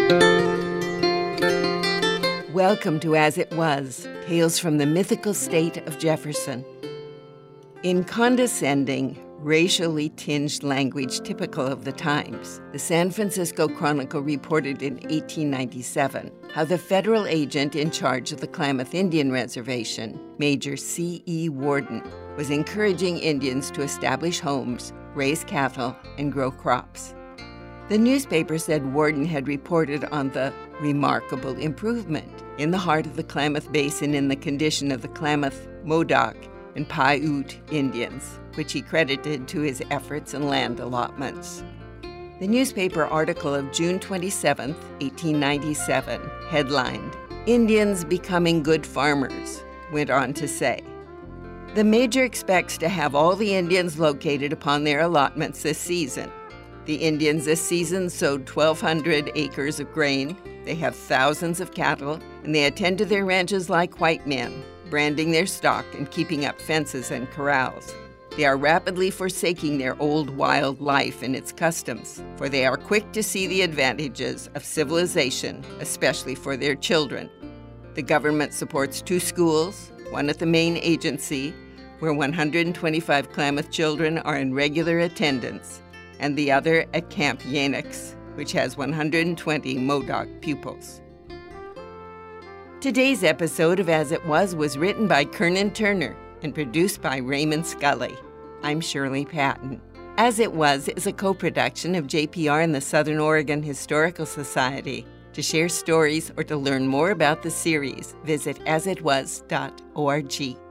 Welcome to As It Was, Tales from the Mythical State of Jefferson. In condescending, racially tinged language typical of the times, the San Francisco Chronicle reported in 1897 how the federal agent in charge of the Klamath Indian Reservation, Major C.E. Worden, was encouraging Indians to establish homes, raise cattle, and grow crops. The newspaper said Worden had reported on the remarkable improvement in the heart of the Klamath Basin in the condition of the Klamath, Modoc, and Paiute Indians, which he credited to his efforts and land allotments. The newspaper article of June 27, 1897, headlined, "Indians Becoming Good Farmers," went on to say, "The Major expects to have all the Indians located upon their allotments this season. The Indians this season sowed 1,200 acres of grain, they have thousands of cattle, and they attend to their ranches like white men, branding their stock and keeping up fences and corrals. They are rapidly forsaking their old wild life and its customs, for they are quick to see the advantages of civilization, especially for their children. The government supports 2 schools, one at the main agency, where 125 Klamath children are in regular attendance, and the other at Camp Yanix, which has 120 Modoc pupils." Today's episode of As It Was written by Kernan Turner and produced by Raymond Scully. I'm Shirley Patton. As It Was is a co-production of JPR and the Southern Oregon Historical Society. To share stories or to learn more about the series, visit asitwas.org.